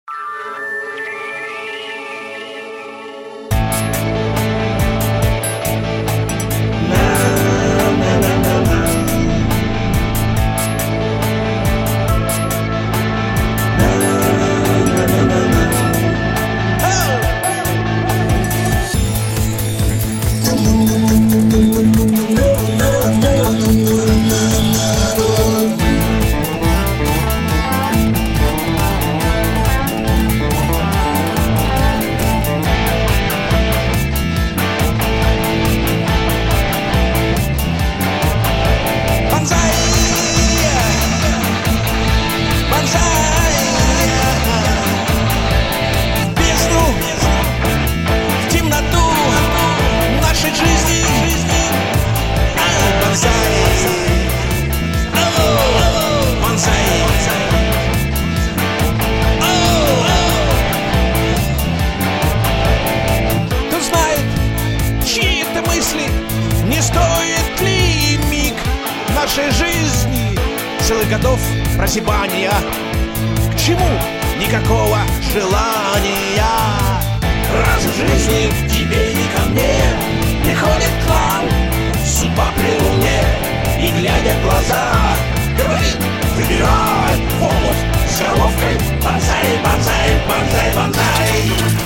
Не стоит ли миг нашей жизни целых годов прозябания? К чему никакого желания? Раз в жизни к тебе и ко мне приходит к нам судьба при луне, и, глядя в глаза, говорит: выбирай в омут с головкой. Бонсай, бонсай, бонсай, бонсай.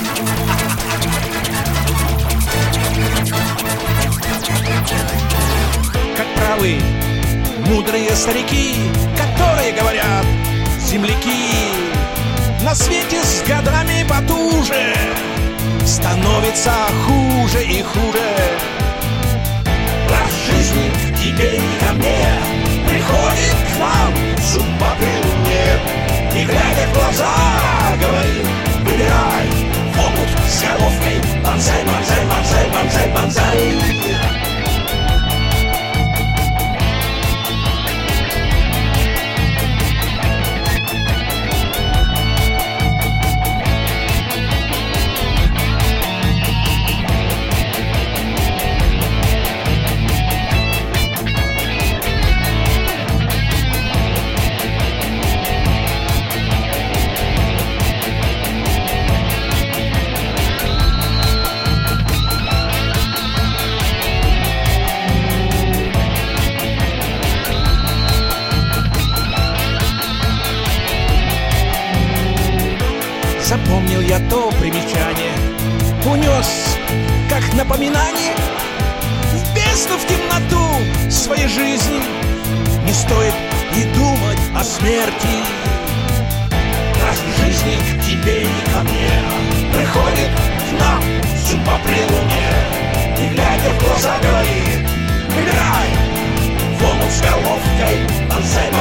Как правы мудрые старики, которые говорят: земляки, на свете с годами потуже становится хуже и хуже. Раз в жизни к тебе и ко мне приходит к нам судьба при луне, и, глядя в глаза, говорит: выбирай в омут с головкой. Бонсай, бонсай, бонсай, бонсай, бонсай. Запомнил я то примечание, унес, как напоминание, в бездну, в темноту своей жизни. Не стоит и думать о смерти. Раз в жизни к тебе и ко мне приходит к нам судьба при луне, и, глядя в глаза, говорит: выбирай в омут с головкой. Бонсай,